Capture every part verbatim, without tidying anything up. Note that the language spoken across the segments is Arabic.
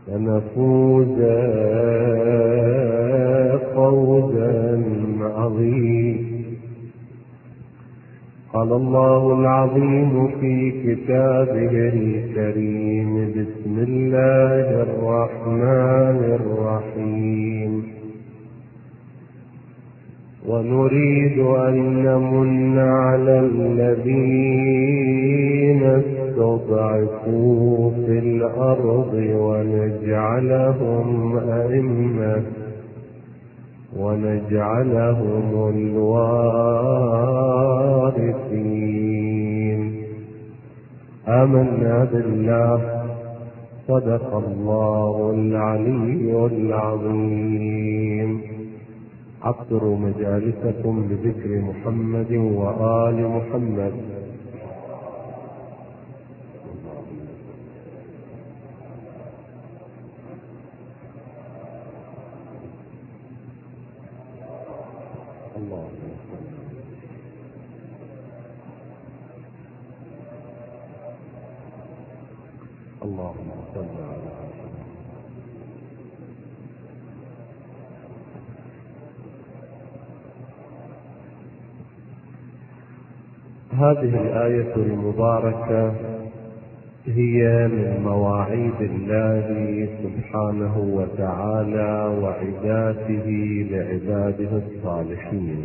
فنفوز فوزا عظيما. قال الله العظيم في كتابه الكريم: بسم الله الرحمن الرحيم. ونريد أن نمن على الذين استضعفوا في الأرض ونجعلهم أئمة ونجعلهم الوارثين. آمنا بالله. صدق الله العلي العظيم. عطروا مجالسكم بذكر محمد وآل محمد. اللهم صل على هذه الآية المباركة هي من مواعيد الله سبحانه وتعالى وعداته لعباده الصالحين.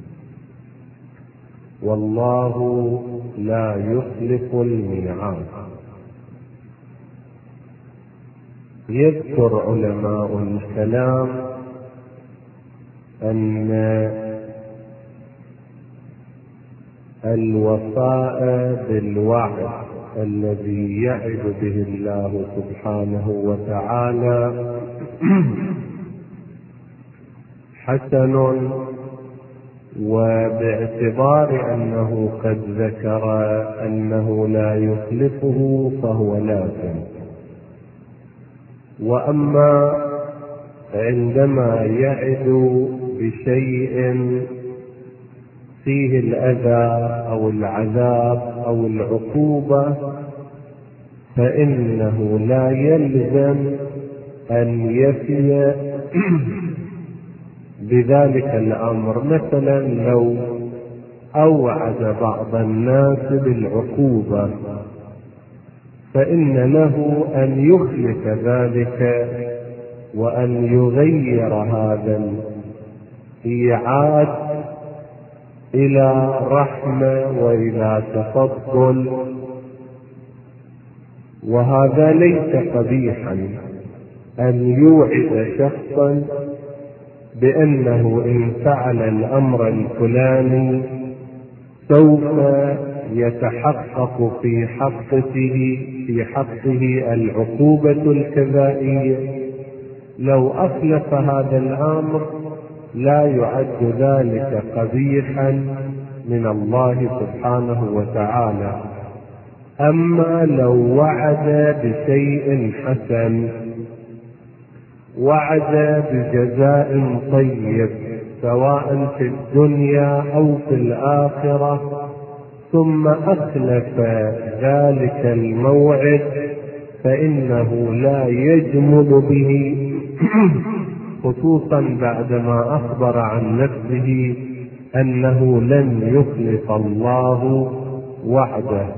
والله لا يخلف الميعاد. يذكر علماء الكلام أن الوفاء بالوعد الذي يعد به الله سبحانه وتعالى حسن، وباعتبار أنه قد ذكر أنه لا يخلفه فهو لازم. وأما عندما يعد بشيء فيه الأذى أو العذاب أو العقوبة فإنه لا يلزم أن يفي بذلك الأمر. مثلا لو أوعد بعض الناس بالعقوبة فإن له أن يخلف ذلك وأن يغير هذا الإيعاد إلى رحمة وإلى تفضل، وهذا ليس قبيحا أن يوعد شخصا بأنه إن فعل الأمر الفلاني سوف يتحقق في حقه في حقه العقوبة الكذائية. لو أخلف هذا الأمر لا يعد ذلك قبيحا من الله سبحانه وتعالى. أما لو وعد بشيء حسن، وعد بجزاء طيب سواء في الدنيا أو في الآخرة، ثم أخلف ذلك الموعد فإنه لا يجمل به خصوصا بعدما أخبر عن نفسه أنه لن يخلف الله وعده.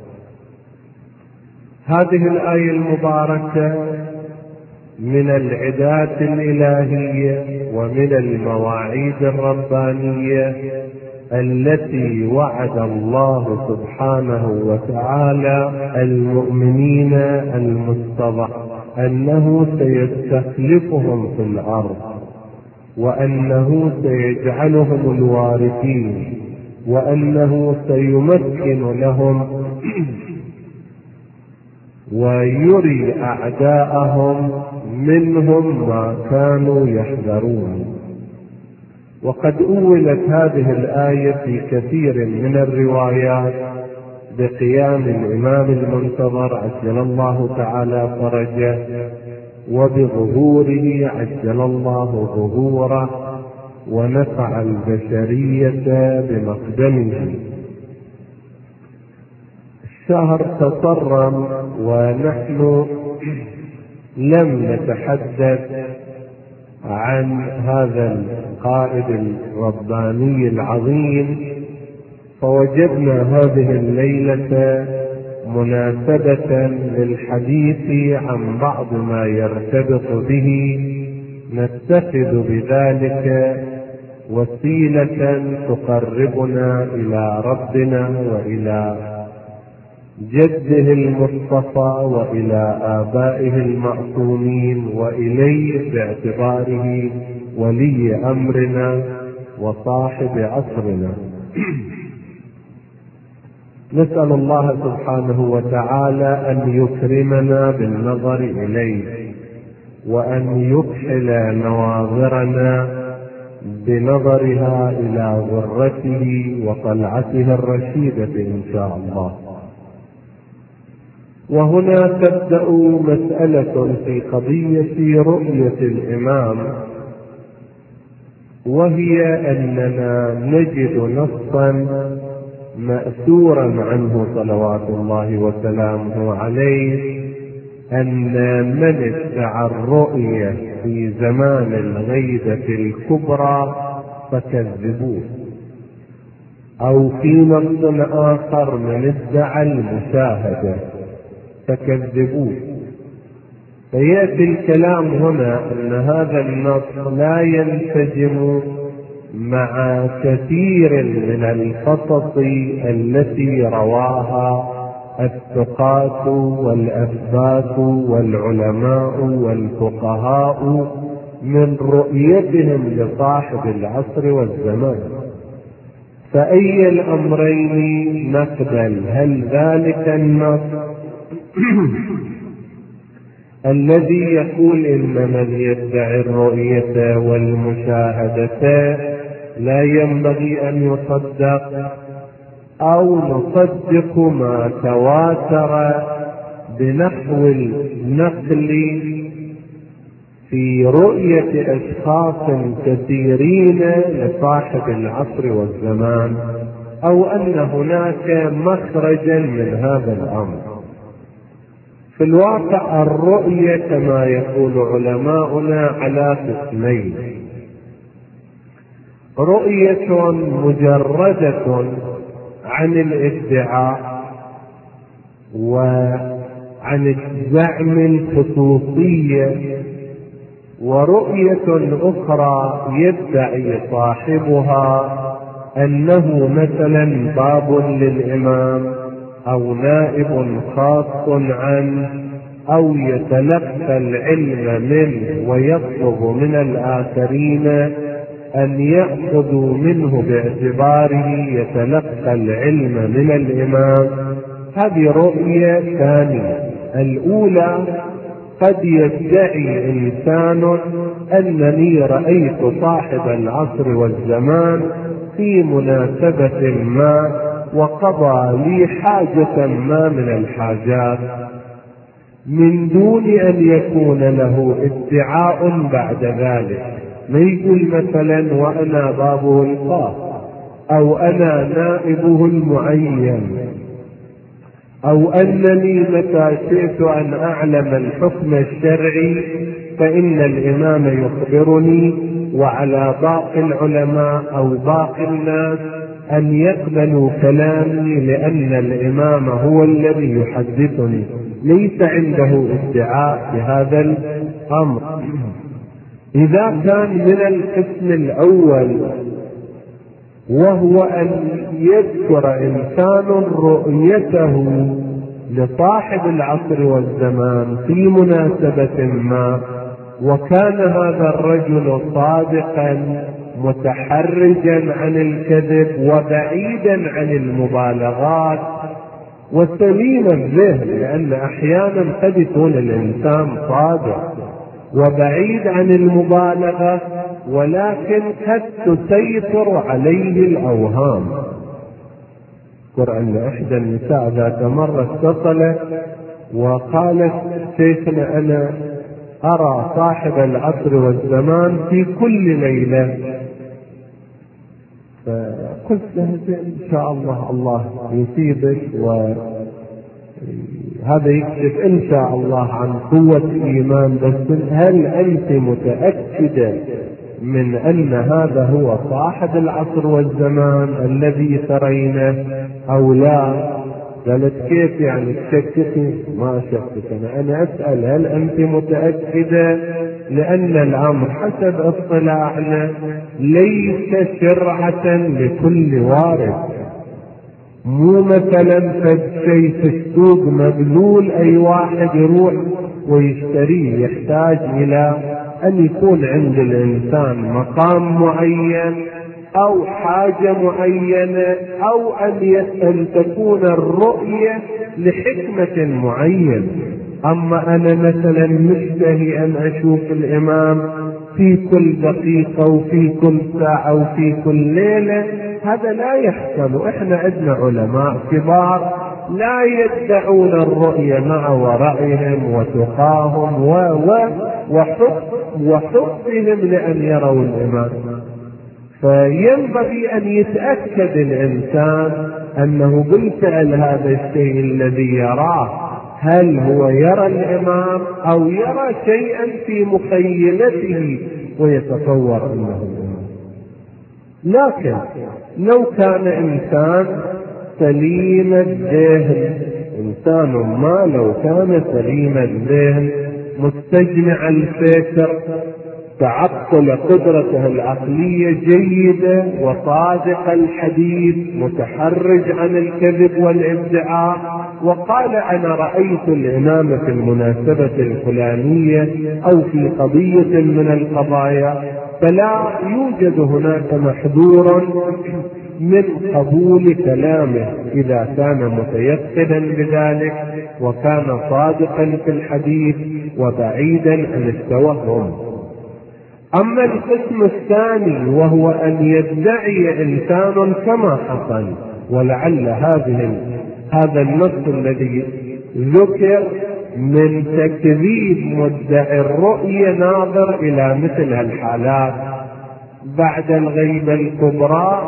هذه الآية المباركة من العدات الإلهية ومن المواعيد الربانية التي وعد الله سبحانه وتعالى المؤمنين المستضعفين أنه سيستخلفهم في الأرض، وأنه سيجعلهم الوارثين، وأنه سيمكن لهم ويري أعداءهم منهم ما كانوا يحذرون. وقد أولت هذه الآية في كثير من الروايات بقيام الإمام المنتظر عجل الله تعالى فرجه، وبظهوره عجل الله ظهوره، ونفع البشرية بمقدمه. الشهر تصرم ونحن لم نتحدث عن هذا القائد الرباني العظيم، فوجدنا هذه الليلة مناسبة للحديث عن بعض ما يرتبط به، نتخذ بذلك وسيلة تقربنا إلى ربنا وإلى جده المصطفى وإلى آبائه المعصومين وإليه باعتباره ولي أمرنا وصاحب عصرنا. نسأل الله سبحانه وتعالى أن يكرمنا بالنظر إليه، وأن يكحل نواظرنا بنظرها إلى غرته وطلعته الرشيدة إن شاء الله. وهنا تبدأ مسألة في قضية رؤية الإمام، وهي أننا نجد نصا مأثورا عنه صلوات الله وسلامه عليه أن من ادعى الرؤية في زمان الغيبة الكبرى فكذبوه، أو في نص آخر من ادعى المشاهدة فكذبوه. فيأتي الكلام هنا أن هذا النص لا ينسجم مع كثير من القصص التي رواها الثقات والأثبات والعلماء والفقهاء من رؤيتهم لصاحب العصر والزمان. فأي الأمرين نقبل؟ هل ذلك النص الذي يقول إن من يدعي الرؤية والمشاهدة لا ينبغي أن يصدق، أو نصدق ما تواتر بنحو النقل في رؤية أشخاص كثيرين لصاحب العصر والزمان، أو أن هناك مخرجا من هذا الأمر؟ في الواقع الرؤية كما يقول علماؤنا على قسمين: رؤية مجردة عن الادعاء وعن الزعم الخصوصية، ورؤية أخرى يدعي صاحبها أنه مثلا باب للإمام أو نائب خاص عنه، أو يتلقى العلم منه ويطلب من الآخرين أن يأخذوا منه باعتباره يتلقى العلم من الإمام. هذه رؤية ثانية. الأولى: قد يدعي إنسان أنني رأيت صاحب العصر والزمان في مناسبة ما وقضى لي حاجة ما من الحاجات، من دون أن يكون له ادعاء بعد ذلك. ما يقول مثلا وأنا بابه الخاص، أو أنا نائبه المعين، أو أنني متى شئت أن أعلم الحكم الشرعي فإن الإمام يخبرني، وعلى باقي العلماء أو باقي الناس أن يقبلوا كلامي لأن الإمام هو الذي يحدثني. ليس عنده ادعاء بهذا الأمر. إذا كان من القسم الأول، وهو أن يذكر إنسان رؤيته لصاحب العصر والزمان في مناسبة ما، وكان هذا الرجل صادقا متحرجا عن الكذب وبعيدا عن المبالغات وسليم الذهن، لأن أحيانا قد يكون الإنسان صادق وبعيد عن المبالغة، ولكن قد تسيطر عليه الأوهام. اذكر أن إحدى النساء ذات مرة اتصلت وقالت: شيخنا أنا أرى صاحب العصر والزمان في كل ليلة. فقلت لها: إن شاء الله الله يصيبك هذا يكشف إن شاء الله عن قوة الإيمان. بس هل أنت متأكدة من أن هذا هو صاحب العصر والزمان الذي ترينه أو لا؟ قالت كيف يعني تشككي؟ ما أشكك أنا أنا أسأل هل أنت متأكدة؟ لأن الأمر حسب اطلاعنا ليس شرعة لكل وارد. مو مثلا فد شيء في السوق مبلول أي واحد يروح ويشتريه. يحتاج إلى أن يكون عند الإنسان مقام معين أو حاجة معينة أو أن تكون الرؤية لحكمة معينة. أما أنا مثلا مشتهي أن أشوف الإمام في كل دقيقة وفي كل ساعة وفي كل ليلة، هذا لا يحصل. إحنا عندنا علماء كبار لا يدعون الرؤية مع ورعهم وتقاهم وحبهم لأن يروا الإمام. فينبغي أن يتأكد الإنسان أنه بالفعل هذا الشيء الذي يراه هل هو يرى الإمام أو يرى شيئا في مخيلته ويتصور أنه الإمام. لكن لو كان إنسان سليم الذهن، إنسان ما لو كان سليم الذهن مستجمع الفكر، تعقل قدرته العقلية جيدة وصادق الحديث، متحرج عن الكذب والادعاء، وقال أنا رأيت الإمام في المناسبة الفلانية أو في قضية من القضايا، فلا يوجد هناك محذور من قبول كلامه إذا كان متيقنا بذلك وكان صادقا في الحديث وبعيدا عن التوهم. أما القسم الثاني وهو أن يدعي إنسان كما حصل، ولعل هذه هذا النص الذي ذكر من تكذيب مدعي الرؤية ناظر إلى مثل هالحالات. بعد الغيبة الكبرى،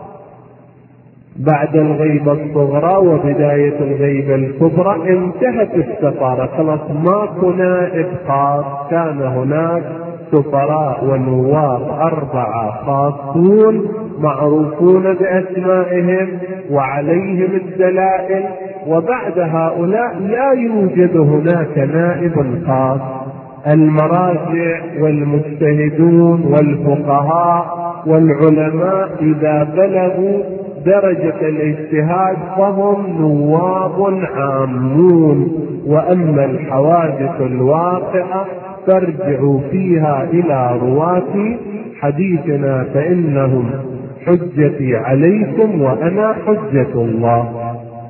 بعد الغيبة الصغرى وبداية الغيبة الكبرى انتهت السفارة، خلاص ماكو نائب خاص، كان هناك سفراء ونواب أربعة خاصون معروفون بأسمائهم وعليهم الدلائل، وبعد هؤلاء لا يوجد هناك نائب خاص. المراجع والمجتهدون والفقهاء والعلماء إذا بلغوا درجة الاجتهاد فهم نواب عامون، وأما الحوادث الواقعة فارجعوا فيها إلى رواة حديثنا فإنهم حجتي عليكم وأنا حجة الله.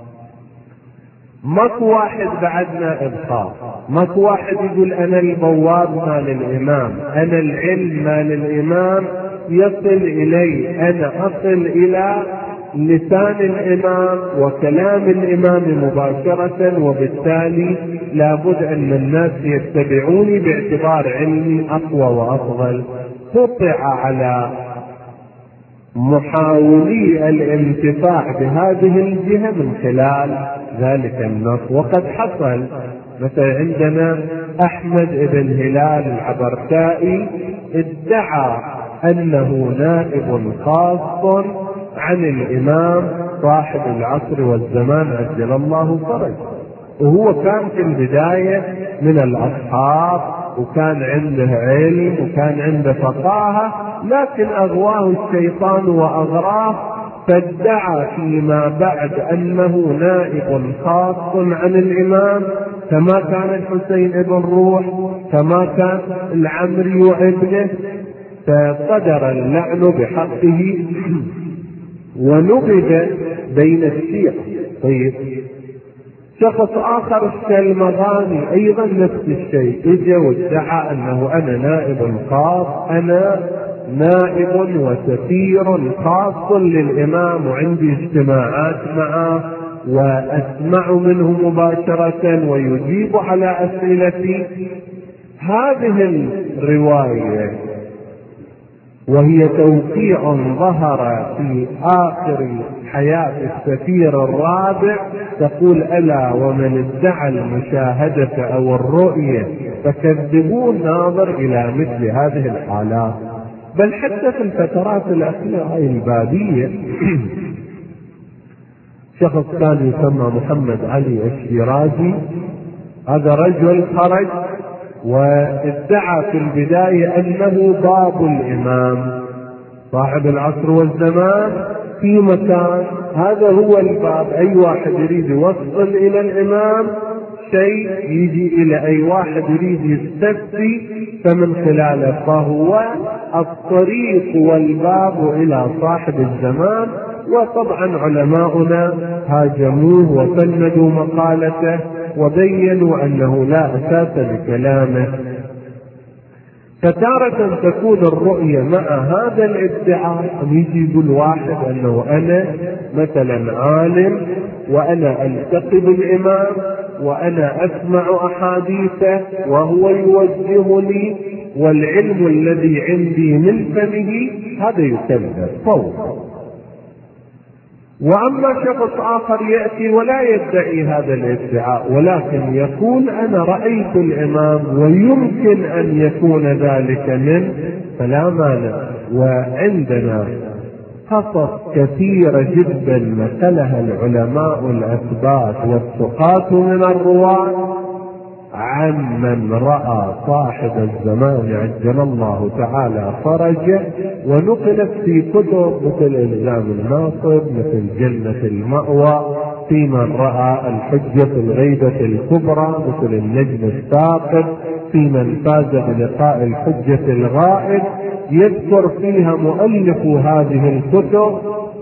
ماكو واحد بعدنا إبقاء، ماكو واحد يقول أنا البواب مال الإمام، أنا العلم مال الإمام يصل إلي، أنا أصل إلى لسان الإمام وكلام الإمام مباشرة، وبالتالي لابد أن الناس يتبعوني باعتبار علمي أقوى وأفضل. قطع على محاولي الانتفاع بهذه الجهة من خلال ذلك النص. وقد حصل مثلا عندنا أحمد بن هلال العبرتائي ادعى أنه نائب خاص عن الإمام صاحب العصر والزمان عجل الله فرجه، وهو كان في البداية من الأصحاب وكان عنده علم وكان عنده فقاهة، لكن أغواه الشيطان وأغراه فادعى فيما بعد أنه نائب خاص عن الإمام، كما كان الحسين ابن روح، كما كان العمري وابنه، فصدر اللعن بحقه ونبذ بين الشيعة. طيب شخص آخر السلمغاني أيضا نفس الشيء، اجى وادعى أنه أنا نائب خاص، أنا نائب وسفير خاص للإمام وعندي اجتماعات معه وأسمع منه مباشرة ويجيب على أسئلتي. هذه الرواية وهي توقيع ظهر في آخر حياة السفير الرابع، تقول: ألا ومن ادعى المشاهدة أو الرؤية فكذبوه الناظر إلى مثل هذه الحالات. بل حتى في الفترات الأخيرة البادية شخص كان يسمى محمد علي الشيرازي، هذا رجل خرج وادعى في البداية أنه باب الإمام صاحب العصر والزمان في مكان، هذا هو الباب، أي واحد يريد يوصل إلى الإمام شيء يجي إلى أي واحد يريد يستفتي فمن خلاله، فهو الطريق والباب إلى صاحب الزمان. وطبعا علماؤنا هاجموه وفندوا مقالته وبينوا أنه لا أساس لكلامه. فتارة تكون الرؤية مع هذا الادعاء، يجي يقول واحد أنه أنا مثلا عالم وأنا ألتقي بالإمام وأنا أسمع أحاديثه وهو يوجهني والعلم الذي عندي من فمه، هذا يكذب فوق. وأما شخص آخر يأتي ولا يدعي هذا الادعاء، ولكن يقول أنا رأيت الإمام ويمكن أن يكون ذلك من، فلا مانع. وعندنا قصص كثيرة جدا مثلها العلماء الأثبات والثقات من الرواة عن من رأى صاحب الزمان عجل الله تعالى فرجه، ونقلت في كتب مثل إلزام الناصب، مثل جنة المأوى، في من رأى الحجة الغيبة الكبرى، مثل النجم الثاقب، في من فاز بلقاء الحجة الغائب. يذكر فيها مؤلف هذه الكتب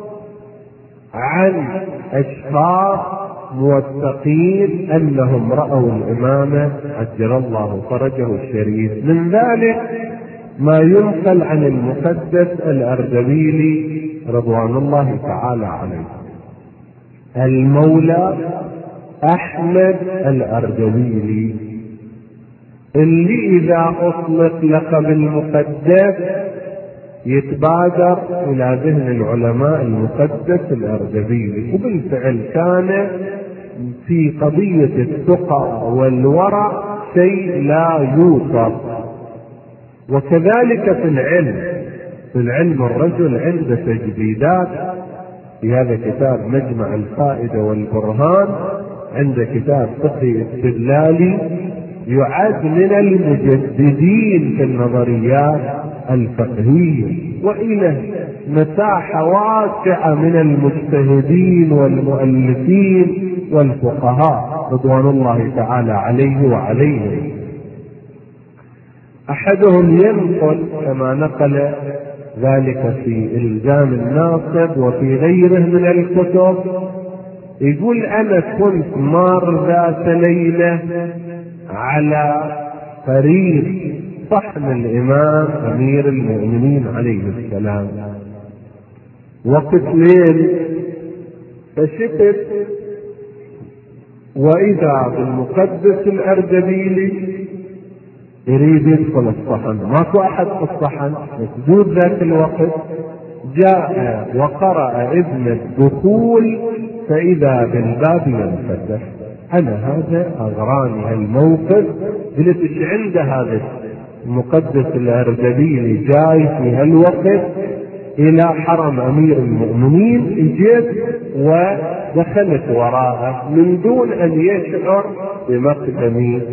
عن أشخاص موثقين أنهم رأوا الإمام عجل الله فرجه الشريف. من ذلك ما ينقل عن المقدس الأردبيلي رضوان الله تعالى عليه، المولى أحمد الأردبيلي، اللي إذا أطلق لقب المقدس يتبادر إلى ذهن العلماء المقدس الأردبيلي. وبالفعل كان في قضية التقى والورع شيء لا يوصف. وكذلك في العلم، في العلم الرجل عنده تجديدات، في هذا كتاب مجمع الفائدة والبرهان، عنده كتاب فقهي استدلالي، يعد من المجددين في النظريات الفقهية، وإلى مساحة واسعة من المجتهدين والمؤلفين والفقهاء رضوان الله تعالى عليه وعليهم. أحدهم ينقل كما نقل ذلك في إلزام الناصب وفي غيره من الكتب، يقول أنا كنت مار ذات ليلة على طريق صحن الإمام أمير المؤمنين عليه السلام، وقت ليل، فشفت وإذا بالمقدس الأردبيلي يريد يدخل الصحن، ماكو أحد في الصحن مسدود ذاك الوقت. جاء وقرأ إذن الدخول فإذا بالباب ينفتح. أنا هذا أغراني هالموقف، قلت إيش عند هذا المقدس الأردبيلي جاي في هالوقت إلى حرم أمير المؤمنين. اجيت ودخلت وراءه من دون أن يشعر بمقدمي،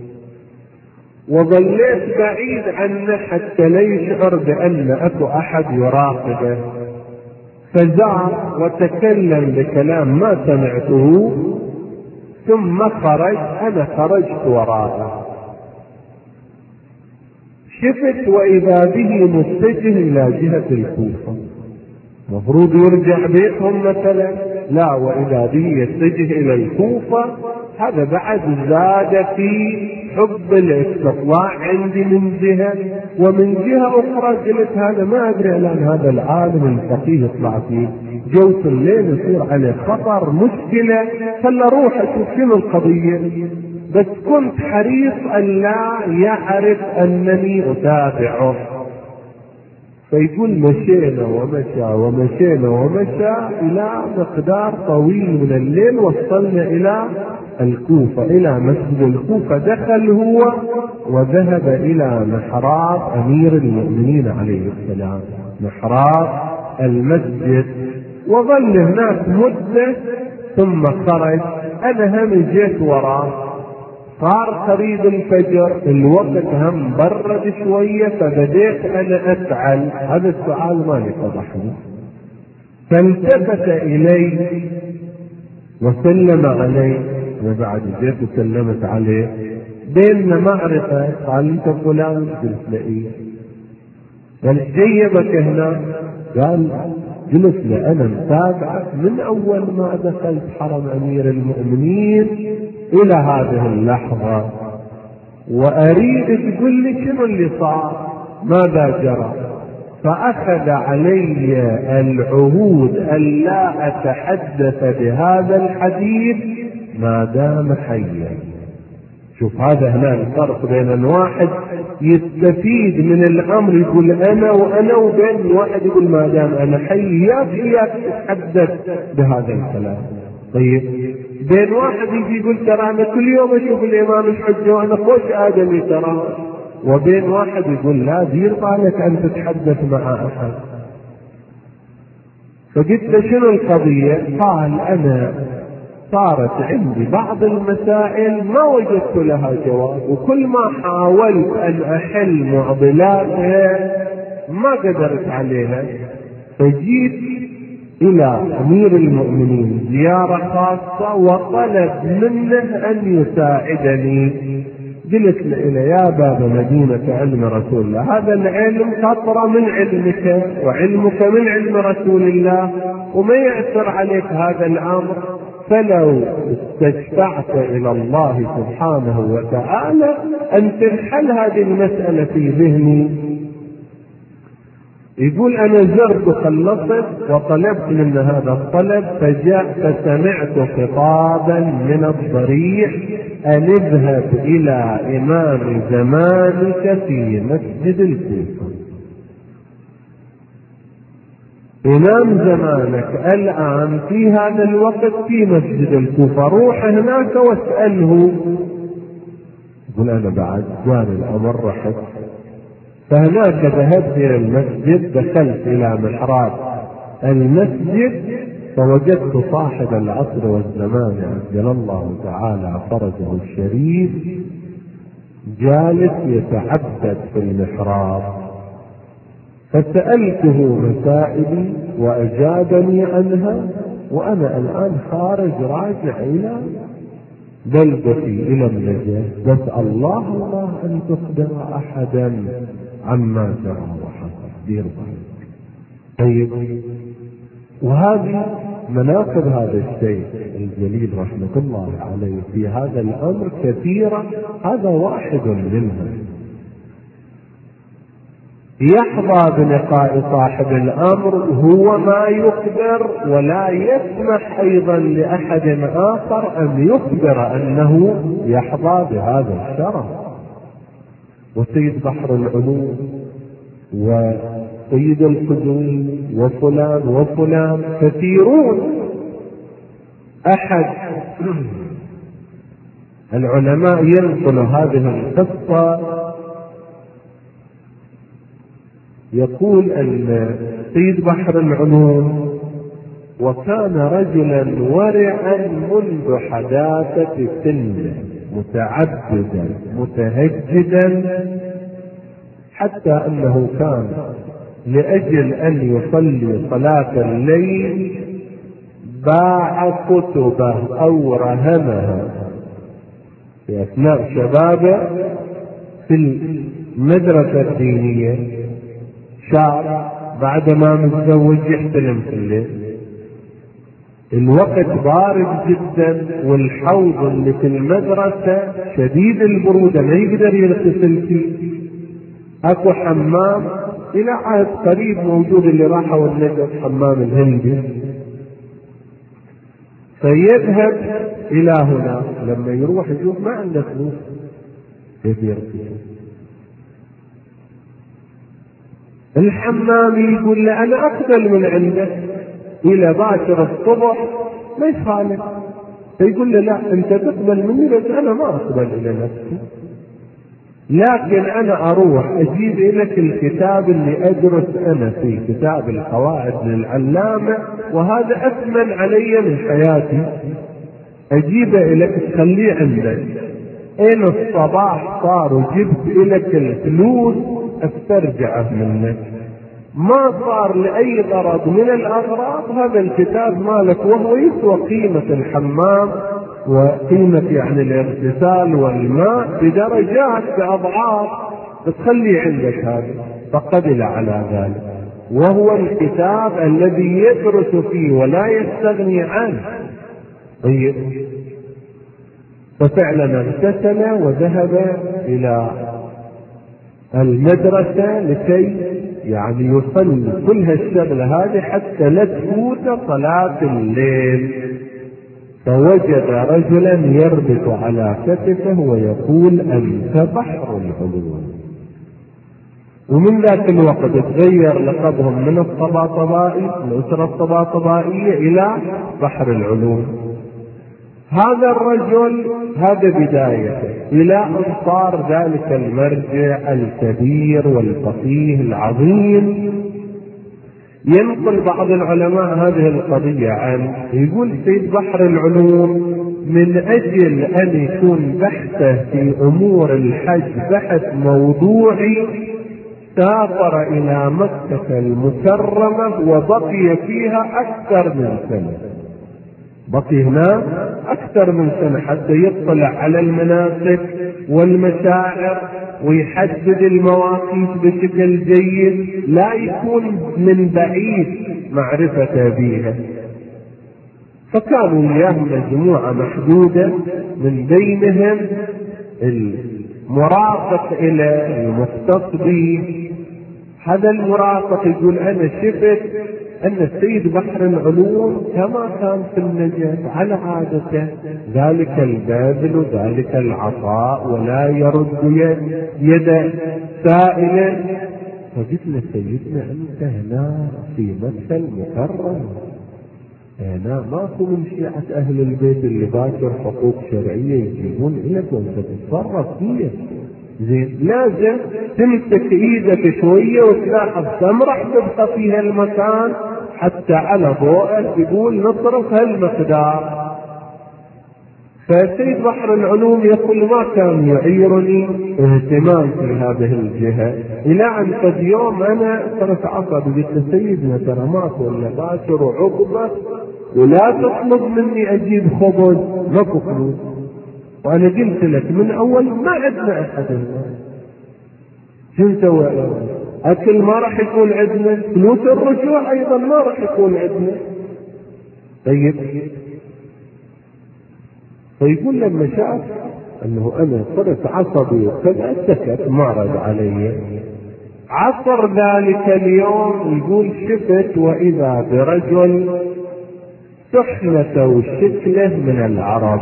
وظليت بعيد عنه حتى لا يشعر بأن أكو أحد يراقبه. فزار وتكلم بكلام ما سمعته ثم خرج، أنا خرجت وراءه. شفت وإذا به متجه إلى جهة الكوفة، مفروض يرجع بيتهم مثلا، لا، وإذا به يتجه إلى الكوفة. هذا بعد زاد في حب الاستطلاع عندي من جهة، ومن جهة أخرى قلت هذا ما أدري الآن هذا العالم الفقيه يطلع فيه جوة الليل يصير عليه خطر مشكلة، خل أروح أشوف شنو القضية. بس كنت حريص أن لا يعرف أنني أتابعه، فيقول مشينا ومشى ومشينا ومشى إلى مقدار طويل من الليل، وصلنا إلى الكوفة، إلى مسجد الكوفة. دخل هو وذهب إلى محراب أمير المؤمنين عليه السلام، محراب المسجد، وظل هناك مدة ثم خرج. أنا هم جيت وراه، صار قريب الفجر، الوقت هم برد شوية، فبديت أنا أسأل، هذا السؤال ما يتضحني، فالتفت إلي وسلم علي، أنا بعد جيت وسلمت عليه، بيننا معرفة. قال أنت فلان؟ قلت له إيه. قال جيبك هنا؟ قال قلت له أنا متابعك من أول ما دخلت حرم أمير المؤمنين إلى هذه اللحظة، وأريد تقول لي شنو اللي صار، ماذا جرى. فأخذ علي العهود ألا أتحدث بهذا الحديث ما دام حيا. شوف هذا هنا الفرق بين الواحد يستفيد من الأمر يقول أنا وأنا، وبين واحد يقول ما دام أنا حي ياك ياك تتحدث بهذا الكلام. طيب بين واحد يجي يقول ترى أنا كل يوم أشوف الإمام الحجة وأنا خوش آدمي ترى، وبين واحد يقول لا دير بالك أن تتحدث مع أحد. فقلت له شنو القضية؟ قال أنا صارت عندي بعض المسائل ما وجدت لها جواب، وكل ما حاولت أن أحل معضلاتها ما قدرت عليها، فجيت إلى أمير المؤمنين زيارة خاصة وطلب منه أن يساعدني. قلت له يا باب مدينة علم رسول الله، هذا العلم قطرة من علمك وعلمك من علم رسول الله، وما يأثر عليك هذا الأمر، فلو استشفعت إلى الله سبحانه وتعالى أن تنحل هذه المسألة في ذهني. يقول أنا زرت وخلصت وطلبت من هذا الطلب، فجاء فسمعت خطابا من الضريح أن اذهب إلى إمام زمانك في مسجد الكوفة. إمام زمانك الآن في هذا الوقت في مسجد الكوفة، روح هناك واسأله. يقول أنا بعد جاني الأمر رحت، فهناك ذهبت إلى المسجد، دخلت إلى محراب المسجد فوجدت صاحب العصر والزمان عجل الله تعالى فرجه الشريف جالس يتعبد في المحراب، فسألته مسائلي وأجابني عنها، وأنا الآن خارج راجع إلى بلدتي إلى النجاة، بسأل الله الله أن تخبر أحدا عما جرى وحصل. دير بالك. طيب وهذه مناقب هذا الشيء الجليل رحمة الله عليه في هذا الأمر كثيرة، هذا واحد منها. يحظى بلقاء صاحب الأمر هو ما يخبر، ولا يسمح أيضا لأحد آخر أن يخبر أنه يحظى بهذا الشرف. وسيد بحر العلوم وسيد القدوم وفلان وفلان كثيرون. أحد العلماء ينقل هذه القصة، يقول أن سيد بحر العلوم وكان رجلا ورعا منذ حداثة سنه، متعبدا متهجدا، حتى أنه كان لأجل أن يصلي صلاة الليل باع كتبه أو رهنها في أثناء شبابه في المدرسة الدينية. شاب بعدما متزوج يحتلم في الليل، الوقت بارد جدا، والحوض اللي في المدرسة شديد البرودة ما يقدر يغتسل فيه، اكو حمام الى عهد قريب موجود اللي راحوا النجف حمام الهندي، فيذهب الى هنا. لما يروح يشوف ما عنده فلوس كيف يغتسل، الحمام يقول له أنا أقبل من عندك إلى باكر الصبح ما يخالف، فيقول له لا أنت تقبل مني بس أنا ما أقبل إلى نفسي، لكن أنا أروح أجيب لك الكتاب اللي أدرس أنا فيه، كتاب القواعد للعلامة، وهذا أثمن علي من حياتي، أجيبه لك تخليه عندك، إن الصباح صار وجبت لك الفلوس استرجعه منك، ما صار لأي غرض من الأغراض هذا الكتاب مالك، وهو يسوى قيمة الحمام وقيمة يعني الاغتسال والماء بدرجات بأضعاف، بتخلي عندك هذا. فقبل على ذلك، وهو الكتاب الذي يدرس فيه ولا يستغني عنه. طيب، ففعلا اغتسل وذهب إلى المدرسة لكي يعني يصلي كل هالشغلة هذه حتى لا تفوت صلاة الليل. فوجد رجلا يربط على كتفه ويقول أنت بحر العلوم. ومن ذاك الوقت تغير لقبهم من الطباطبائي، الأسرة الطباطبائية، إلى بحر العلوم. هذا الرجل هذا بدايته، إلى أن صار ذلك المرجع الكبير والفقيه العظيم. ينقل بعض العلماء هذه القضية عنه، يقول سيد بحر العلوم من أجل أن يكون بحثه في أمور الحج بحث موضوعي سافر إلى مكة المكرمة وبقي فيها أكثر من سنة، بقي هنا أكثر من سنة حتى يطلع على المناسك والمشاعر ويحدد المواقيت بشكل جيد، لا يكون من بعيد معرفة بها. فكانوا وياه مجموعة محدودة، من بينهم المرافق إلى المختص به. هذا المرافق يقول أنا شفت أن السيد بحر العلوم كما كان في النجف على عادته، ذلك البذل وذلك العطاء ولا يرد يد, يد سائلا. فقلت له سيدنا أنت هنا في مكة المكرمة، هنا ماكو من شيعة أهل البيت اللي باكر حقوق شرعية يجيبون إليك وأنت تتصرف فيها، زين لازم تمسك ايدك شوية وتلاحظ كم راح تبقى في هالمكان حتى على ضوءه تقول نصرف هالمقدار. فسيد بحر العلوم يقول ما كان يعيرني اهتمام في هذه الجهة، إلى أن قد يوم أنا صرت عصبي قلت سيدنا ترى ماكو إلا باكر وعقبة، ولا تطلب مني أجيب خبز ماكو فلوس، وأنا قلت لك من أول ما عندنا أحد هنا، شو نسوي؟ أكل ما راح يكون عندنا، فلوس الرجوع أيضا ما راح يكون عندنا. طيب، فيقول لما شاف أنه أنا صرت عصبي وكذا سكت ما رد علي. عصر ذلك اليوم يقول شفت وإذا برجل سحنة شكله من العرب،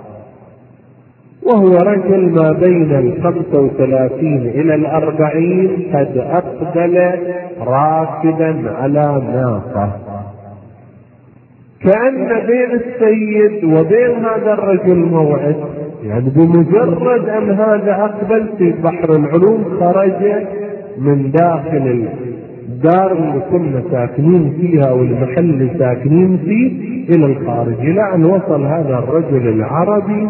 وهو رجل ما بين الخمسة وثلاثين إلى الأربعين، قد أقبل راكبا على ناقة، كأن بين السيد وبين هذا الرجل موعد، يعني بمجرد أن هذا أقبل في بحر العلوم خرج من داخل الدار اللي كنا ساكنين فيها أو المحل اللي ساكنين فيه إلى الخارج، إلى أن وصل هذا الرجل العربي.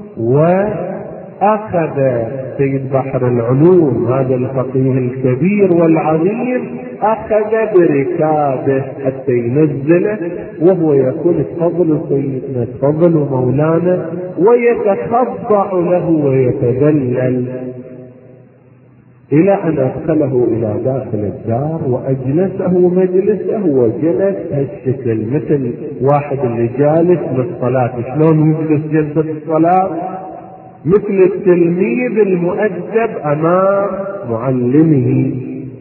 وأخذ سيد بحر العلوم هذا الفقيه الكبير والعظيم أخذ بركابه حتى ينزله، وهو يقول تفضلوا سيدنا تفضلوا مولانا، ويتخضع له ويتذلل، إلى أن أدخله إلى داخل الدار وأجلسه مجلسه، وجلس هالشكل مثل واحد اللي جالس للصلاة. شلون يجلس جلسة الصلاة؟ مثل التلميذ المؤدب أمام معلمه،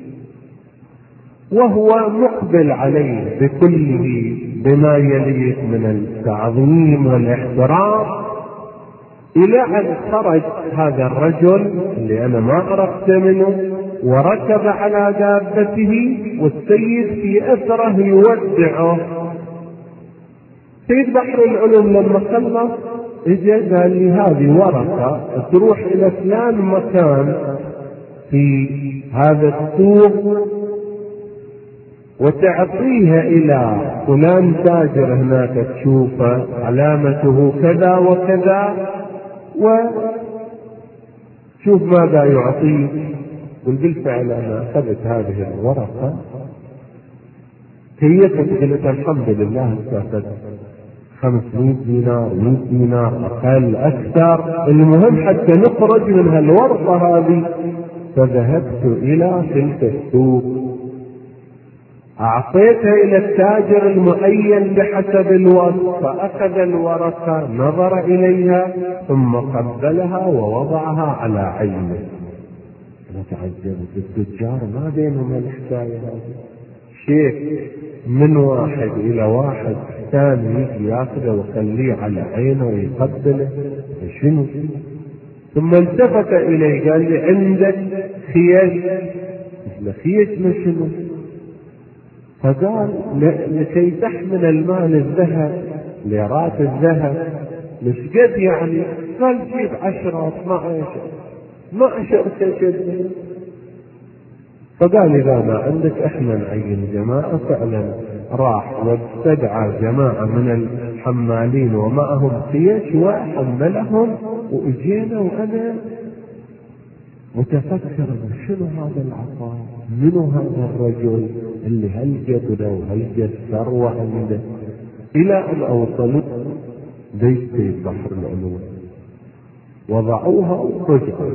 وهو مقبل عليه بكله بما يليق من التعظيم والاحترام. إلى أن خرج هذا الرجل اللي أنا ما عرفت منه وركب على دابته، والسيد في أثره يودعه. سيد بحر العلوم لما خلص اجى قال لي هذه ورقة تروح إلى فلان مكان في هذا السوق وتعطيها إلى فلان تاجر هناك تشوفه علامته كذا وكذا وشوف ماذا يعطيك. وبالفعل أنا أخذت هذه الورقة، هي قلت الحمد لله استفدت خمسمائة دينار مئة دينار أقل أكثر، المهم حتى نخرج من هالورطة هذه. فذهبت إلى تلك السوق، أعطيتها إلى التاجر المعين بحسب الوصف، فأخذ الورقة نظر إليها ثم قبلها ووضعها على عينه. أنا تعجبت، التجار ما بينهم الحكاية هذه، شيء من واحد إلى واحد ثاني يجي ياخذه ويخليه على عينه ويقبله، شنو؟ ثم التفت إلي قال لي عندك خيش؟ مثل خيش ما شنو؟ فقال لكي تحمل المال الذهب، ليرات الذهب مش قد يعني؟ قال جيب عشرة اثنا عشر ما عشرت شد. فقال إذا ما عندك احنا نعين جماعة. فعلا راح واستدعى جماعة من الحمالين ومعهم خيش وحملهم، واجينا وانا متفكر شنو هذا العطاء، منو هذا الرجل اللي هلجت له وهلجت ثروة عنده، الى ان اوصلوا بيت سيد بحر العلوم وضعوها ورجعوا.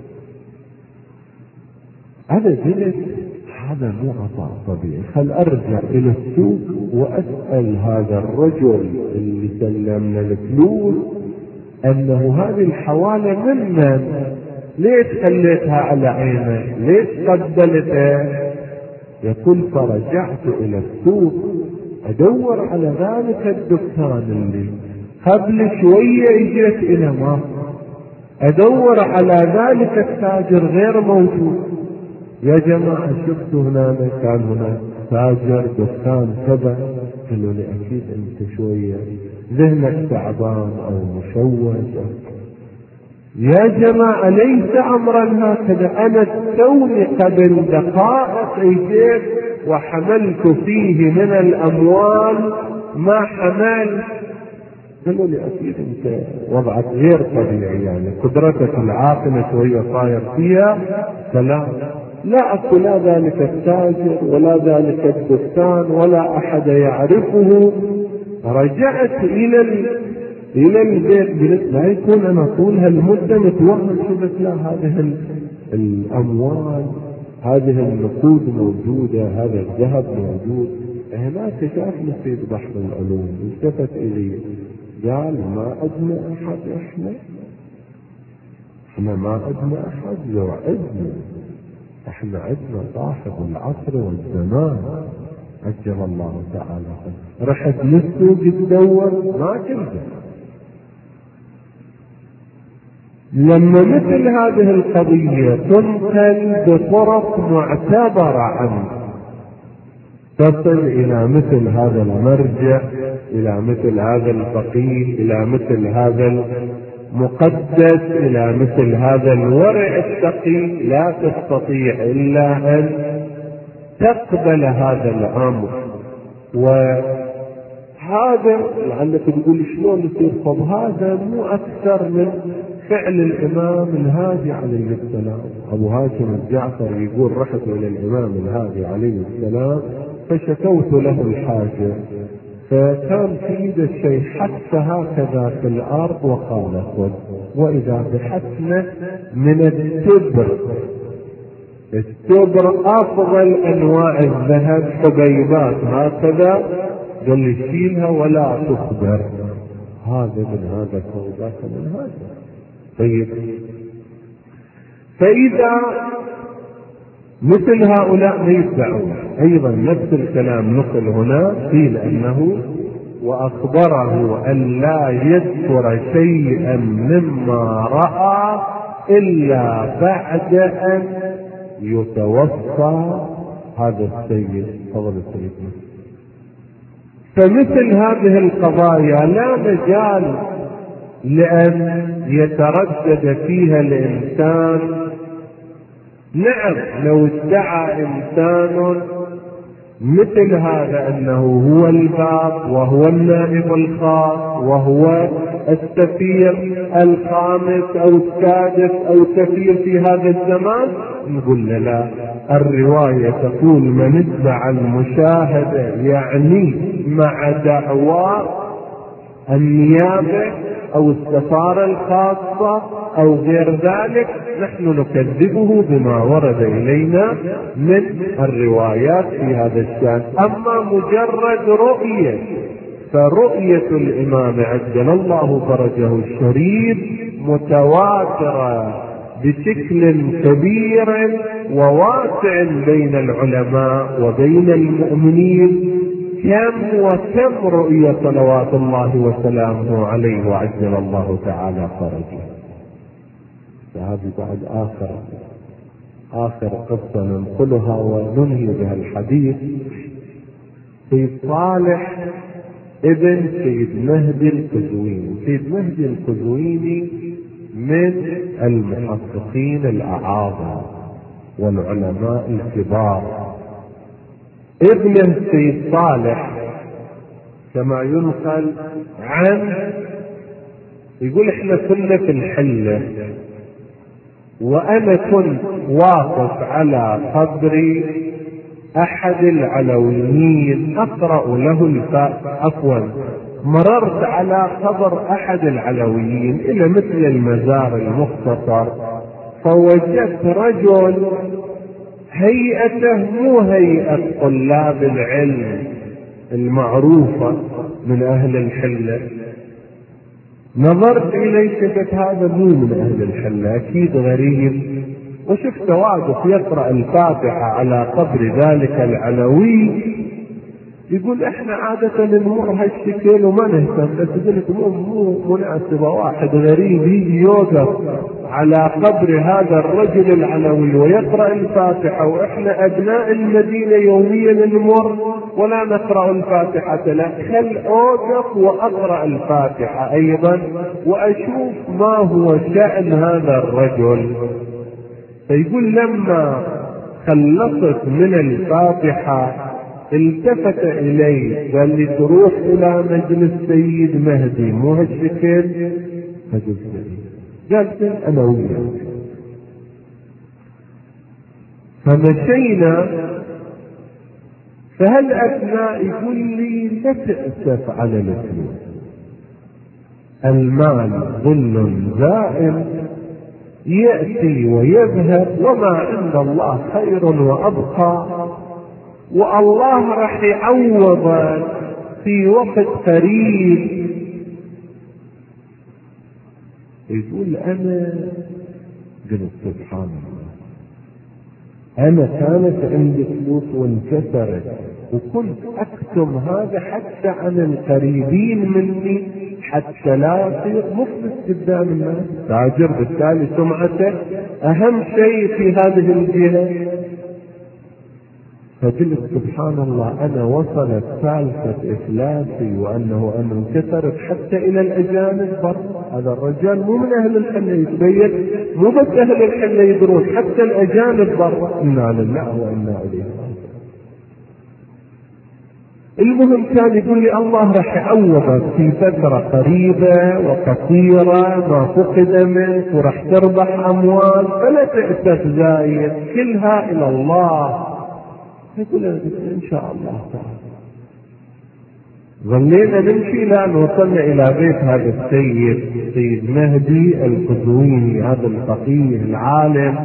انا قلت هذا مو عطاء طبيعي، خل ارجع الى السوق واسأل هذا الرجل اللي سلمنا الفلوس انه هذه الحوالة ممن، ليش خليتها على عينه، ليش قبلتها؟ يقول فرجعت الى السوق ادور على ذلك الدكان اللي قبل شوية اجيت الى مصر، ادور على ذلك التاجر غير موجود. يا جماعة شفتوا هنا كان هنا تاجر دكان كذا. قالوا لي اكيد انت شوية ذهنك تعبان او مشوش. يا جماعة ليس امرا هكذا، انا توني قبل دقائق اجيت وحملت فيه من الاموال ما حمل. قالوا لي اكيد انت وضعك غير طبيعي، يعني قدرتك العاقلة شوية صاير فيها كلام. لا اكو لا ذلك التاجر ولا ذلك الدكان ولا احد يعرفه. رجعت الى ال... الى البيت، قلت لا يكون انا طول هالمدة متوهم، شفت لا هذه ال... الاموال هذه النقود موجودة، هذا الذهب موجود. هناك شافني سيد بحر العلوم التفت الي قال ما عندنا احد، احنا احنا ما عندنا احد يوعدنا، احنا عندنا صاحب العصر والزمان عجل الله تعالى. رحت للسوق تدور ما تلقى. لما مثل هذه القضية تنقل بطرق معتبرة عنه، تصل الى مثل هذا المرجع، الى مثل هذا الفقيه، الى مثل هذا المقدس، الى مثل هذا الورع التقي، لا تستطيع الا ان تقبل هذا الامر. وهذا لعلك تقول شلون يصير؟ طب هذا مو اكثر من فعل الامام الهادي عليه السلام. ابو هاشم الجعفر يقول رحت الى الامام الهادي عليه السلام فشكوت له الحاجة، فكان في يد الشيء حتى هكذا في الارض وقال خذ، واذا بحسنة من التبر. التبر افضل انواع الذهب، حبيبات هكذا، قال لي شيلها ولا تخبر، هذا من هذا وذاك من هذا. طيب فاذا مثل هؤلاء ما يتبعون ايضا نفس الكلام نقل هنا، قيل انه وأخبره أن لا يذكر شيئا مما رأى إلا بعد أن يتوفى هذا السيد فضل السيد. فمثل هذه القضايا لا مجال لأن يتردد فيها الإنسان. نعم، لو ادعى إنسان مثل هذا أنه هو الباب وهو النائب الخاص وهو السفير الخامس أو السادس أو سفير في هذا الزمان، نقول لا، الرواية تقول من اتبع المشاهدة يعني مع دعوى النيابة أو السفارة الخاصة أو غير ذلك، نحن نكذبه بما ورد إلينا من الروايات في هذا الشأن. أما مجرد رؤية، فرؤية الإمام عجل الله فرجه الشريف متواترة بشكل كبير وواسع بين العلماء وبين المؤمنين. كم وكم رؤية صلوات الله وسلامه عليه وعجل الله تعالى فرجه. فهذه بعد آخر آخر قصة ننقلها وننهي بها الحديث. سيد صالح ابن سيد مهدي القزويني. سيد مهدي القزويني من المحققين الأعاظم والعلماء الكبار. ابنه سيد صالح كما ينقل عن، يقول احنا كنا في الحلة وانا كنت واقف على قبر احد العلويين اقرأ له الفاتحة، عفوا مررت على قبر احد العلويين الى مثل المزار المختصر، فوجدت رجل هيئته مو هيئة طلاب العلم المعروفة من اهل الحلة. نظرت اليه شفت هذا مو من اهل الحلة، اكيد غريب، وشفت واقف يقرأ الفاتحة على قبر ذلك العلوي. يقول احنا عادة نمر هالشكل وما نهتم، بس قلت مو مو مناسبة واحد غريب يجي يوقف على قبر هذا الرجل العلوي ويقرأ الفاتحة، واحنا ابناء المدينة يوميا نمر ولا نقرأ الفاتحة له، خل اوقف واقرأ الفاتحة ايضا واشوف ما هو شأن هذا الرجل. فيقول لما خلصت من الفاتحة التفت الي قال لي تروح الى مجلس سيد مهدي مو هالشكل؟ مجلس سيد. قلت انا وياك. فمشينا، فهالاثناء يقول لي لا تأسف على الفلوس، المال ظل زائل يأتي ويذهب، وما عند الله خير وأبقى، والله راح يعوضك في وقت قريب. يقول انا قلت سبحان الله، انا كانت عندي فلوس وانكسرت وكنت اكتم هذا حتى عن القريبين مني حتى لا يصير مفلس قدام الناس. تاجر بالتالي سمعته اهم شيء في هذه الجهة. فقلت سبحان الله، انا وصلت ثالثة افلاسي وانه انا انكسرت حتى الى الاجانب برا. هذا الرجال مو من اهل الحلة يتبين، مو بس اهل الحلة يدرون، حتى الاجانب برا. انا لله وانا اليه. المهم كان يقول لي الله راح يعوضك في فترة قريبة وقصيرة ما فقد منك، وراح تربح اموال، فلا تأسف زايد، كلها الى الله. يقول ان شاء الله تعالى. ظلينا نمشي لان وصلنا الى بيت هذا السيد سيد مهدي القزويني، هذا الفقيه العالم.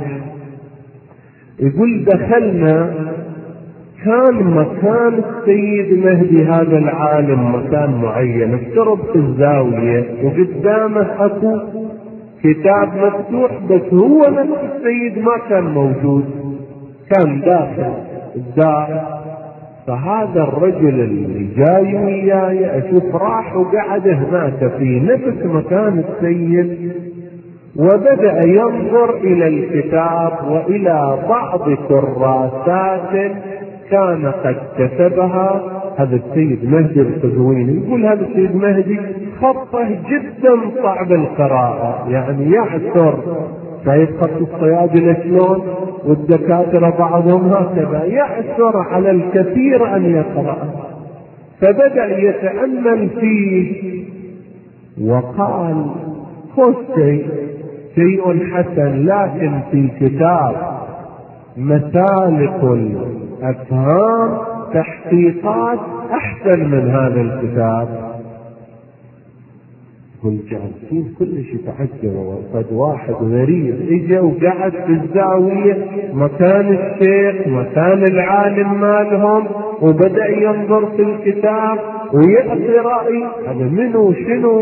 يقول دخلنا، كان مكان السيد مهدي هذا العالم مكان معين، افترض في الزاوية وقدامه اكو كتاب مفتوح، بس هو نفس السيد ما كان موجود، كان داخل الدار. فهذا الرجل اللي جاي وياي اشوف راح وقعد هناك في نفس مكان السيد، وبدأ ينظر الى الكتاب والى بعض كراسات كان قد كتبها هذا السيد مهدي القزويني. يقول هذا السيد مهدي خطه جدا صعب القراءة، يعني يعثر، شايف خط الصيادلة شلون، والدكاترة بعضهم هكذا يعثر على الكثير ان يقرأ. فبدأ يتأمل فيه وقال خذ شيء شيء حسن، لكن في كتاب مسالك الافهام تحقيقات احسن من هذا الكتاب. والجالسين كل شيء تعجبوا، وقد واحد غريب اجى وقعد في الزاوية مكان الشيخ مكان العالم مالهم، وبدأ ينظر في الكتاب ويأتي رأي هذا منو شنو.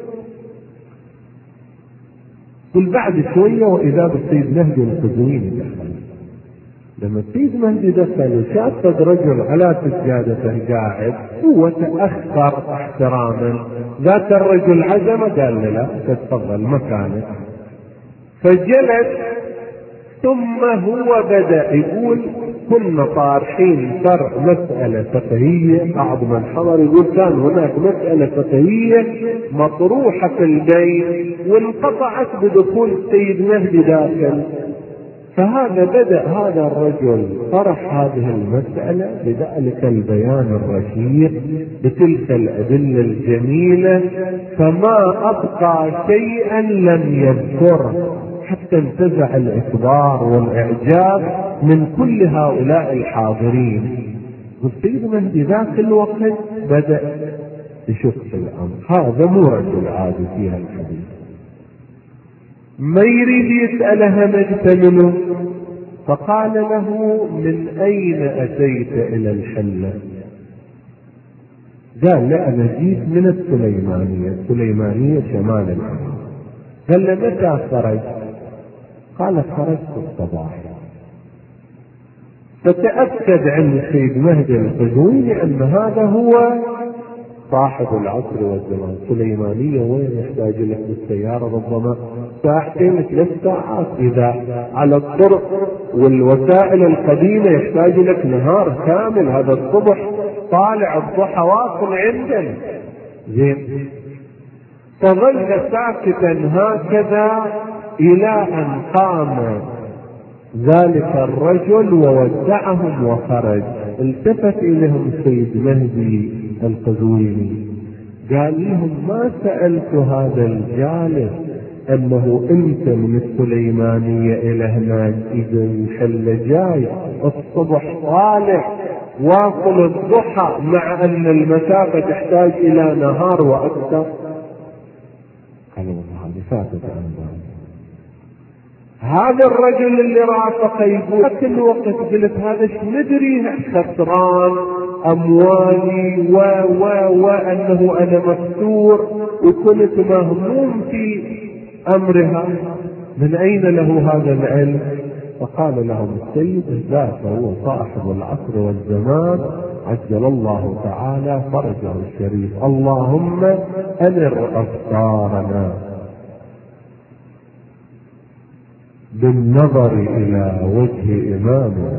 قل بعد شوية وإذا بالسيد مهدي القزويني دخل. لما السيد مهدي دخل وشاف رجل على سجادة قاعد، هو تأخر احتراما، ذاك الرجل عزم قال له لا تتفضل مكانك، فجلس. ثم هو بدأ يقول كنا طارحين فرع مسألة فقهية، بعض من حضر يقول كان هناك مسألة فقهية مطروحة في البيت وانقطعت بدخول السيد مهدي داخل. فهذا بدأ هذا الرجل طرح هذه المسألة بذلك البيان الرشيق بتلك الأدلة الجميلة، فما أبقى شيئا لم يذكره، حتى انتزع الإكبار والإعجاب من كل هؤلاء الحاضرين. والسيد مهدي ذاك الوقت بدأ يشك في الأمر، هذا مو رجل عادي فيها الحديث، ما يريد يسألها مجد منه. فقال له من أين أتيت إلى الحلة؟ قال لا أنا جيت من السليمانية، السليمانية شمال الحلة. قال له متى خرج؟ قال خرجت الصباح. فتأكد عن السيد مهدي القزويني أن هذا هو صاحب العصر والزمان. سليمانية وين يحتاج لك بالسيارة ربما ساعتين ثلاث ساعات، إذا على الطرق والوسائل القديمة يحتاج لك نهار كامل. هذا الصبح طالع الضحى واصل عندنا زين. فظل ساكتا هكذا إلى أن قام ذلك الرجل وودعهم وخرج. التفت إليهم السيد مهدي القزويني قال لهم ما سألت هذا الجالس أنه أنت من السليمانية إلى هناك إذا الحل جاي الصبح طالع واصل الضحى مع أن المسافة تحتاج إلى نهار وأكثر. قال والله هذه فاتت عن ذلك. هذا الرجل اللي رافق يقول كل وقت قلت هذا ايش ندري خسران اموالي و و وانه انا مفتور وكنت مهموم في امرها، من اين له هذا العلم؟ فقال لهم السيد ذاك هو صاحب العصر والزمان عجل الله تعالى فرجه الشريف. اللهم انر ابصارنا بالنظر إلى وجه إمامنا،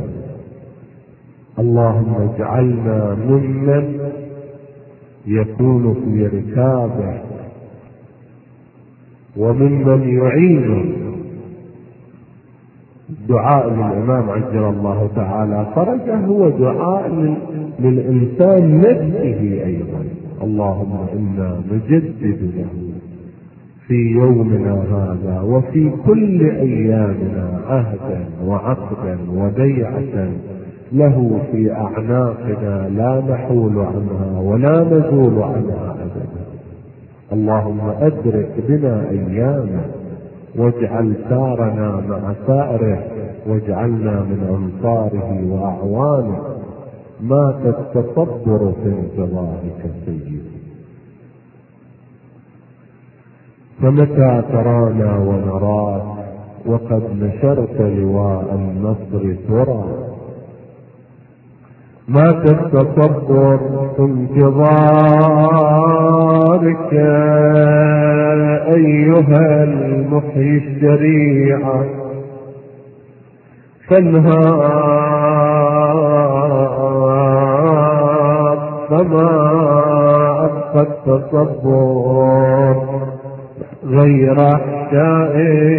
اللهم اجعلنا ممن يكون في ركابه وممن يعينه. الدعاء للإمام عجل الله تعالى فرجه هو دعاء للإنسان نفسه أيضا. اللهم إنا نجدد له في يومنا هذا وفي كل أيامنا عهدا وعقدا وبيعة له في أعناقنا لا نحول عنها ولا نزول عنها أبدا. اللهم أدرك بنا أيامه واجعل سارنا مع سائره واجعلنا من أنصاره وأعوانه. مات التصبر في انتظارك سيدي، فمتى ترانا ونراك وقد نشرت لواء النصر ترى؟ مات التصبر في انتظارك أيها المحيي الشريعة، فانهار فما أبقى التصبر غير أحشاء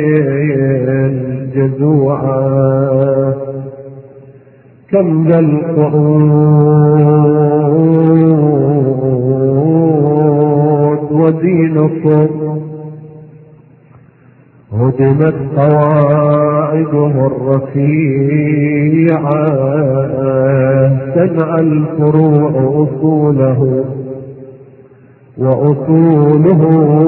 الجزوعة. كم ذا القعود ودينكم هدمت قواعده الرفيعة، تنعى الفروع أصوله وأصوله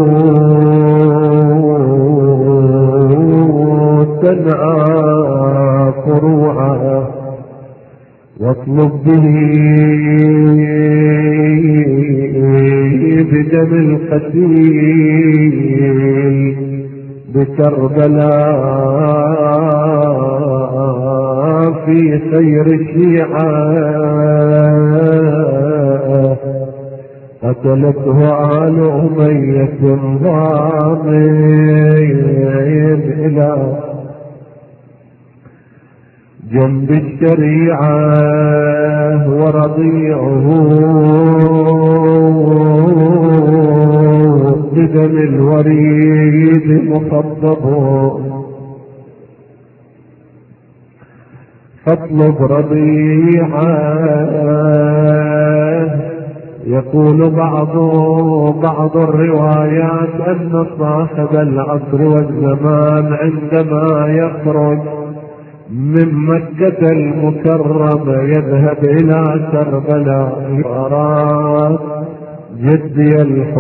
تنعى فروعها. واطلب به بدم القتيل بكربلاء في خير الشيعة، قتلته آل أمية ضامن إلى جنب الشريعة، ورضيعه بدم الوريد مخضب. فاطلب رضيعه. يقول بعض بعض الروايات أن صاحب العصر والزمان عندما يخرج من مكة المكرمة يذهب إلى كربلاء أراد جدي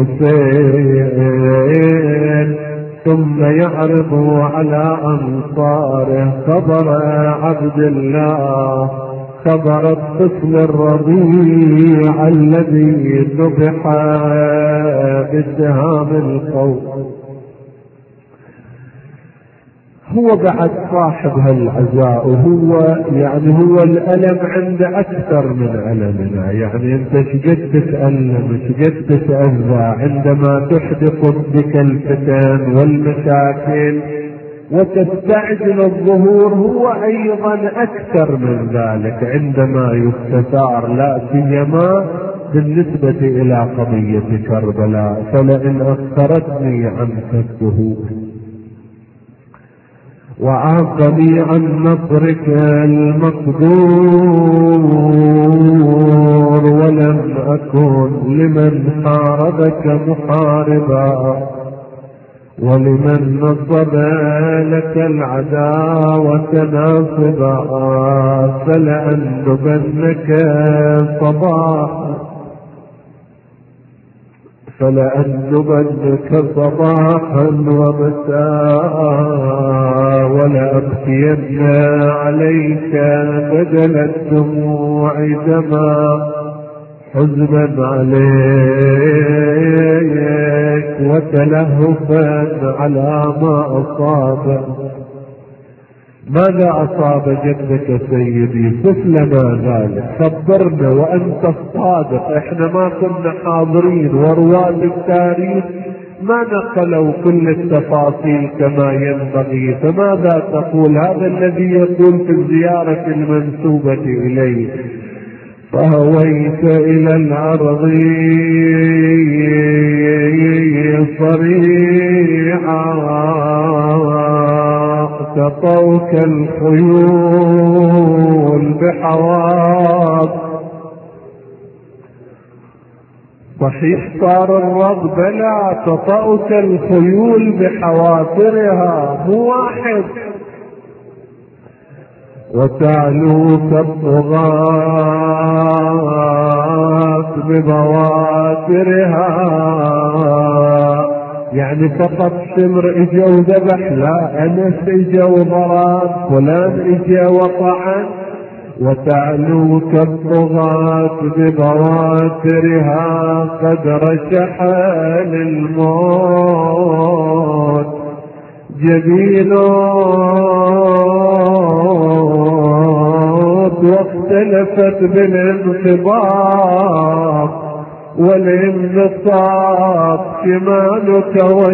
الحسين، ثم يعرض على أنصاره خبر عبد الله، خبر الطفل الرضيع الذي ذبح بسهام القوم. هو بعد صاحب هالعزاء، وهو يعني هو الألم عنده أكثر من ألمنا. يعني أنت شقد تتألم شقد تتأذى عندما تحدث بك الفتن والمشاكل وتستعجل الظهور، هو أيضا أكثر من ذلك عندما يستثار، لا سيما بالنسبة إلى قضية كربلاء. فلئن أخرتني عنك الدهور وعاقني عن نصرك المقدور، ولم أكن لمن حاربك محاربا، ولمن نصب لك العداوة ناصبا، فلأندبنك صباحا فلأندبنك صباحا ومساء، ولأبكين عليك بدل الدموع دما حزنا عليك وتلهفا على ما أصابك. ماذا أصاب جدك سيدي؟ صف لنا ذلك، خبرنا وأنت الصادق. احنا ما كنا حاضرين، ورواد التاريخ ما نقلوا كل التفاصيل كما ينبغي. فماذا تقول؟ هذا الذي يقول في الزيارة المنسوبة إليه: فهويت إلى الأرض صريعا، تطوك الخيول بحواض. صحيح صار الرب لا تطأك الخيول بحوافرها، مو واحد. وتعلوك الطغاة ببواترها، يعني فقط شمر اجا وذبح، لا، انس اجا وضرب، فلان اجا وطعن. وتعلوك الطغاة ببواترها قدر شحن الموت، جبين واختلفت بالانطباق والانبساط شمالك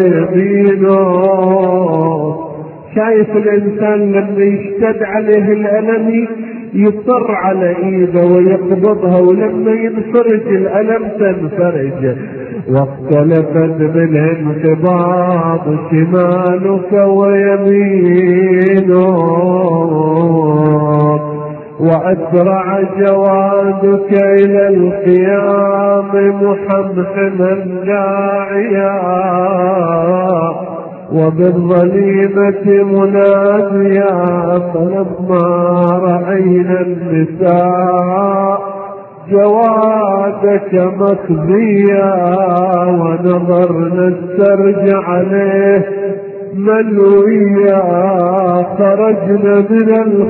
ويمينك. شايف الانسان لما يشتد عليه الالم يصر على ايده ويقبضها، ولما ينفرج الالم تنفرج. واختلفت بالانقباض شمالك ويمينك، واسرع جوادك الى القيام محمحما داعيا، وبالظليمة مناديا. فلما رأينا النساء جوادك مخزيا، ونظرنا السرج عليه ملويا، خرجنا من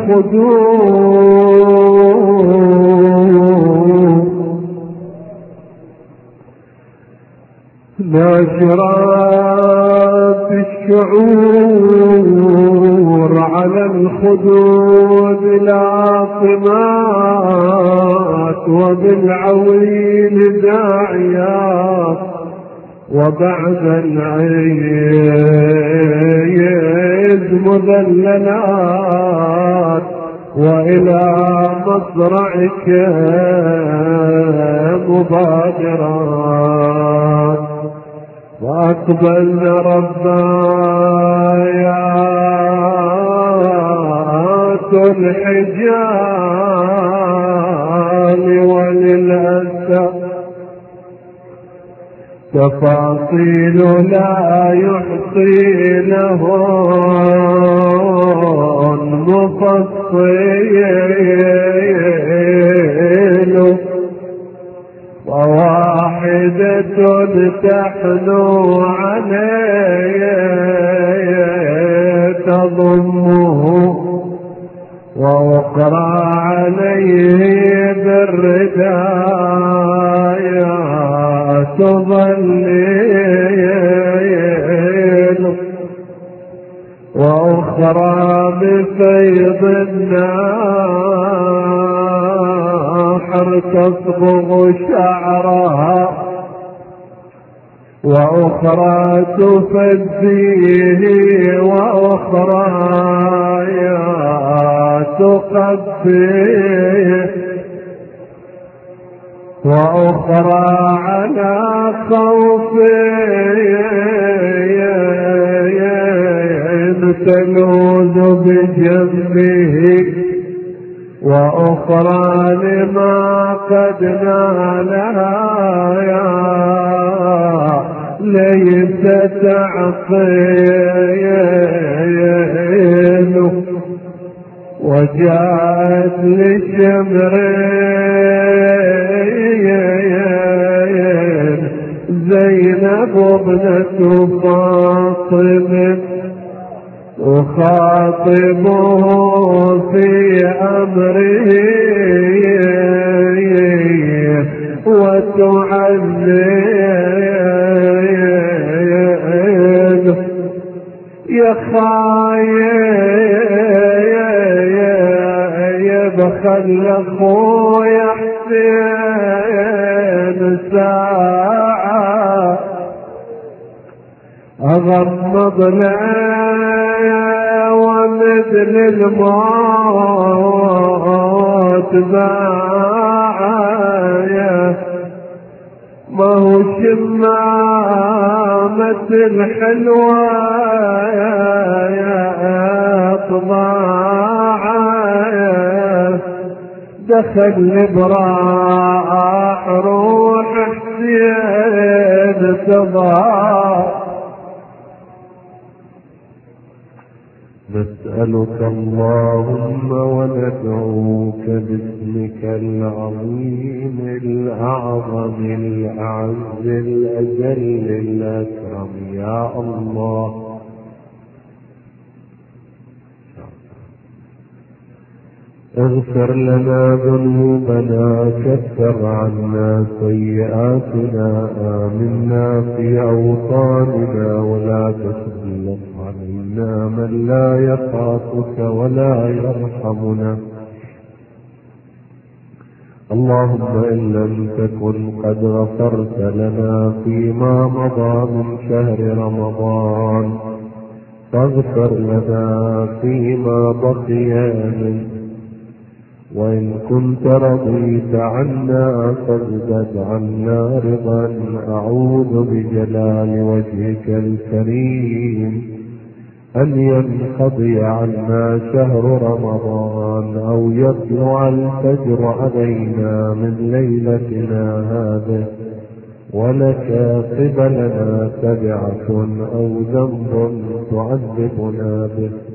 الخدود ناشرات الشعور على الخدود لاطمات، وبالعويل داعيات، وبعد العيد مذللات، وإلى مصرعك مبادرات. فأقبلنا ربايات الحجال، وللأسف تفاصيل لا يحصينهن مفصيل، وواحدة تحنو عليه تضمه، وأخرى عليه بالردايا تظلل، وأخرى بفيض النار تصبغ شعرها، وأخرى تفديه، وأخرى تقبيه، وأخرى على خوف تلوذ بجنبه، وأخرى لما قد نالها ليس تعقيل. وجاءت لشمرين زينب ابنة فاطم، أخاطبه في أمره وتعلل. يا خايب خل أخويا حسين ساعة أغمض له ومثل الموت باعية، ما هو شمامة الحلوة يا طباعية، دخل براح روح حسين تضاع. نسألك اللهم وندعوك باسمك العظيم الأعظم الأعز الأجل الأكرم يا الله، اغفر لنا ذنوبنا، كفر عنا سيئاتنا، آمنا في أوطاننا، ولا تسلط علينا من لا يخافك ولا يرحمنا. اللهم إن لم تكن قد غفرت لنا فيما مضى من شهر رمضان فاغفر لنا فيما بقي منه، وإن كنت رضيت عنا فازدد عنا رضا. أعوذ بجلال وجهك الكريم أن ينقضي عنا شهر رمضان أو يطلع الفجر علينا من ليلتنا هذه ولك قبلنا تبعة أو ذنب تعذبنا به.